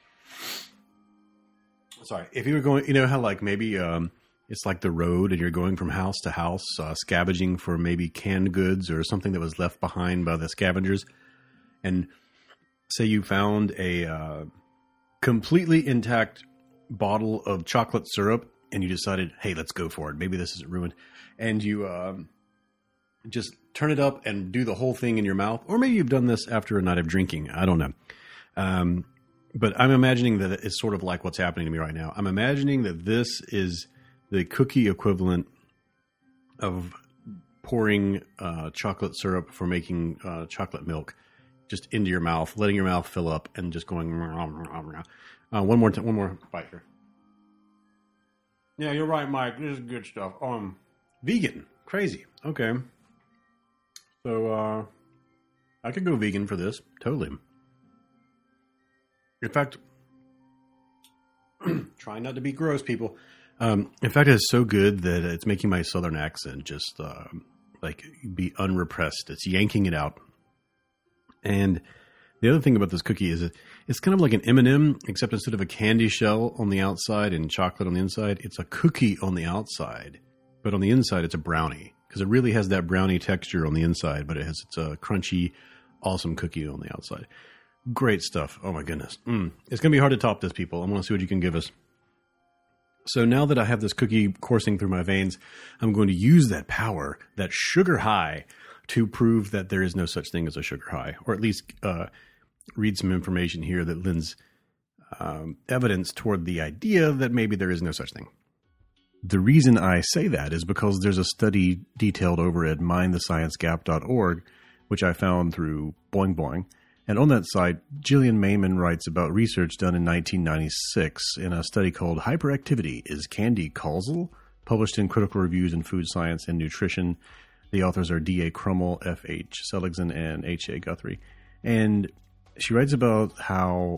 Sorry, if you were going, you know how like maybe it's like the road and you're going from house to house, scavenging for maybe canned goods or something that was left behind by the scavengers, and say you found a completely intact bottle of chocolate syrup. And you decided, hey, let's go for it. Maybe this isn't ruined. And you just turn it up and do the whole thing in your mouth. Or maybe you've done this after a night of drinking. I don't know. But I'm imagining that it's sort of like what's happening to me right now. I'm imagining that this is the cookie equivalent of pouring chocolate syrup for making chocolate milk just into your mouth, letting your mouth fill up and just going. One more bite here. Yeah, you're right, Mike. This is good stuff. Vegan. Crazy. Okay. So, I could go vegan for this. Totally. In fact, try not to be gross, people. In fact, it's so good that it's making my southern accent just, be unrepressed. It's yanking it out. And the other thing about this cookie is it's kind of like an M&M, except instead of a candy shell on the outside and chocolate on the inside, it's a cookie on the outside. But on the inside, it's a brownie. Because it really has that brownie texture on the inside, but it's a crunchy, awesome cookie on the outside. Great stuff. Oh, my goodness. It's going to be hard to top this, people. I want to see what you can give us. So now that I have this cookie coursing through my veins, I'm going to use that power, that sugar high, to prove that there is no such thing as a sugar high, or at least read some information here that lends evidence toward the idea that maybe there is no such thing. The reason I say that is because there's a study detailed over at mindthesciencegap.org, which I found through Boing Boing. And on that site, Jillian Mayman writes about research done in 1996 in a study called Hyperactivity, Is Candy Causal? Published in Critical Reviews in Food Science and Nutrition. The authors are D.A. Crummell, F.H. Seligson, and H.A. Guthrie. And she writes about how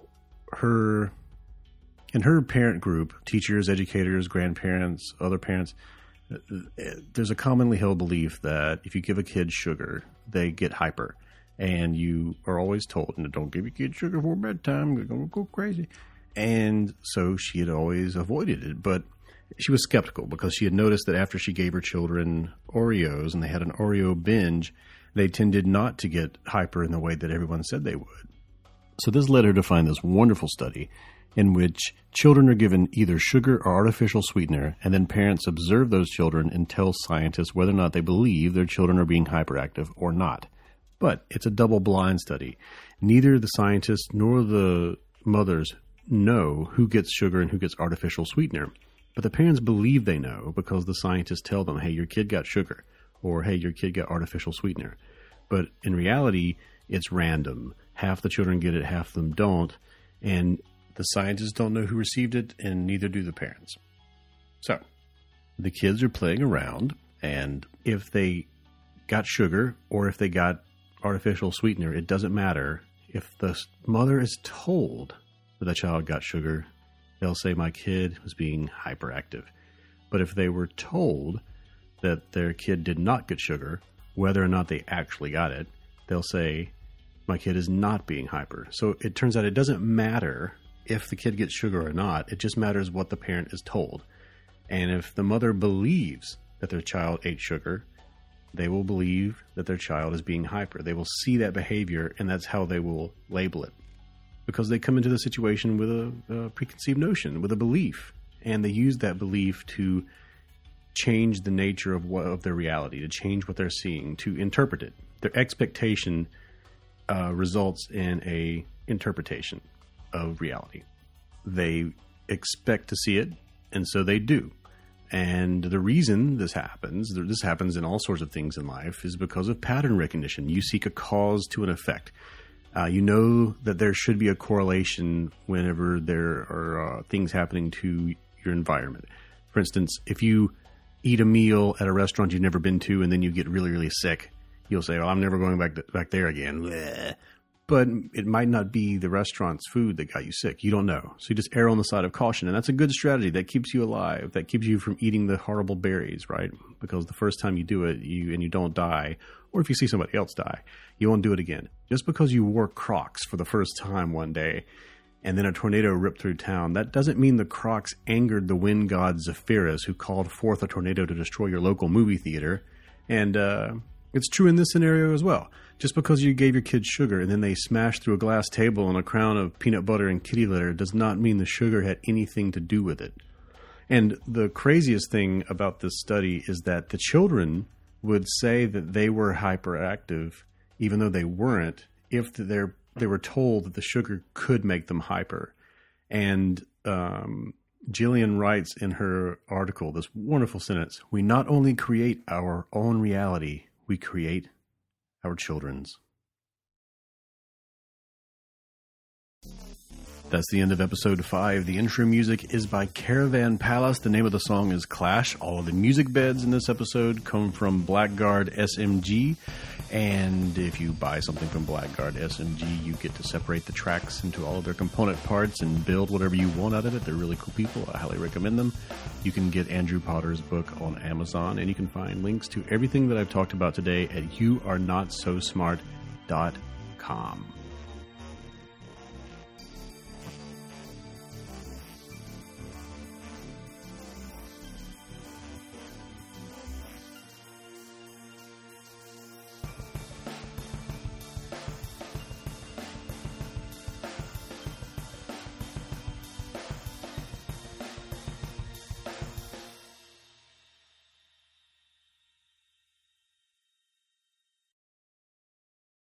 in her parent group, teachers, educators, grandparents, other parents, there's a commonly held belief that if you give a kid sugar, they get hyper. And you are always told, don't give your kid sugar before bedtime, they're going to go crazy. And so she had always avoided it. But she was skeptical because she had noticed that after she gave her children Oreos and they had an Oreo binge, they tended not to get hyper in the way that everyone said they would. So this led her to find this wonderful study in which children are given either sugar or artificial sweetener, and then parents observe those children and tell scientists whether or not they believe their children are being hyperactive or not. But it's a double-blind study. Neither the scientists nor the mothers know who gets sugar and who gets artificial sweetener. But the parents believe they know because the scientists tell them, hey, your kid got sugar, or hey, your kid got artificial sweetener. But in reality, it's random. Half the children get it, half of them don't. And the scientists don't know who received it, and neither do the parents. So the kids are playing around, and if they got sugar or if they got artificial sweetener, it doesn't matter. If the mother is told that a child got sugar, they'll say, my kid was being hyperactive. But if they were told that their kid did not get sugar, whether or not they actually got it, they'll say, my kid is not being hyper. So it turns out it doesn't matter if the kid gets sugar or not. It just matters what the parent is told. And if the mother believes that their child ate sugar, they will believe that their child is being hyper. They will see that behavior, and that's how they will label it. Because they come into the situation with a preconceived notion, with a belief. And they use that belief to change the nature of their reality, to change what they're seeing, to interpret it. Their expectation results in a interpretation of reality. They expect to see it, and so they do. And the reason this happens in all sorts of things in life, is because of pattern recognition. You seek a cause to an effect. You know that there should be a correlation whenever there are things happening to your environment. For instance, if you eat a meal at a restaurant you've never been to and then you get really, really sick, you'll say, I'm never going back there again. Bleh. But it might not be the restaurant's food that got you sick. You don't know. So you just err on the side of caution. And that's a good strategy. That keeps you alive. That keeps you from eating the horrible berries, right? Because the first time you do it, you don't die, or if you see somebody else die, you won't do it again. Just because you wore Crocs for the first time one day and then a tornado ripped through town, that doesn't mean the Crocs angered the wind god Zephyrus, who called forth a tornado to destroy your local movie theater. And it's true in this scenario as well. Just because you gave your kids sugar and then they smashed through a glass table on a crown of peanut butter and kitty litter does not mean the sugar had anything to do with it. And the craziest thing about this study is that the children would say that they were hyperactive, even though they weren't, if they were told that the sugar could make them hyper. And Jillian writes in her article this wonderful sentence: we not only create our own reality, we create our children's. That's the end of episode 5. The intro music is by Caravan Palace. The name of the song is Clash. All of the music beds in this episode come from Blackguard SMG. And if you buy something from Blackguard SMG, you get to separate the tracks into all of their component parts and build whatever you want out of it. They're really cool people. I highly recommend them. You can get Andrew Potter's book on Amazon, and you can find links to everything that I've talked about today at youarenotsosmart.com.